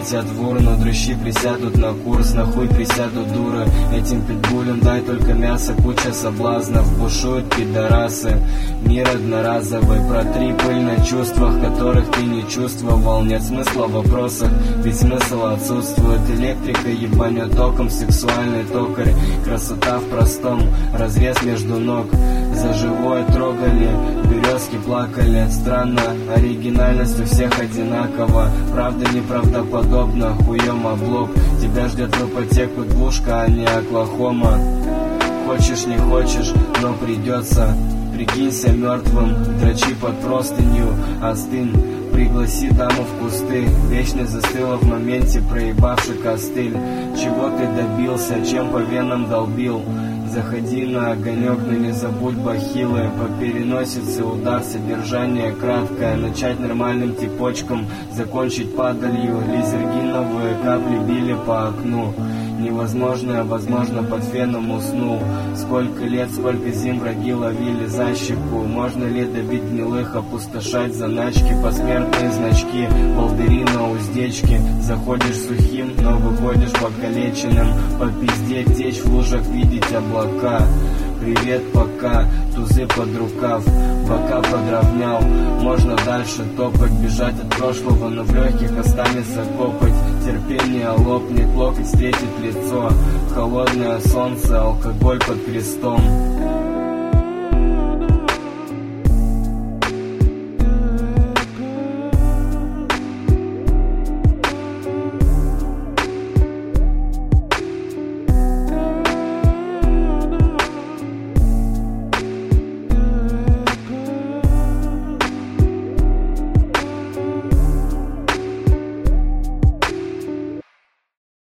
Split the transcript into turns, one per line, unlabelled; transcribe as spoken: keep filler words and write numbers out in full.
полетят в урну, дрыщи присядут на курс, на хуй присядут дуры. Этим питбулям дай только мясо, куча соблазнов, бушуют пидорасы. Мир одноразовый, протри пыль на чувствах, которых ты не чувствовал. Нет смысла в вопросах, ведь смысл отсутствует. Электрика ебанет током, сексуальный токарь. Красота в простом, разрез между ног. За живое трогали, березки плакали. Странно, оригинальность у всех одинакова. Правда неправдоподобно, хуем облом. Тебя ждет в ипотеку двушка, а не Оклахома. Хочешь не хочешь, но придется. Прикинься мертвым, дрочи под простынью, остынь. Пригласи даму в кусты, вечность застыла в моменте, проебавший костыль. Чего ты добился, чем по венам долбил? Заходи на огонек, но не забудь бахилы. По переносице удар, содержание краткое. Начать нормальным типочком, закончить падалью. Лизергиновые капли били по окну. Невозможное, возможно, под феном уснул. Сколько лет, сколько зим враги ловили за щеку. Можно ли добить гнилых, опустошать заначки? Посмертные значки, волдыри на уздечке. Заходишь сухим, но выходишь покалеченным. По пизде течь, в лужах видеть облака. Привет, пока, тузы под рукав, бока подровнял. Можно дальше топать, бежать от прошлого, но в легких останется копоть. Терпение лопнет, локоть встретит лицо. Холодное солнце, алкоголь под крестом.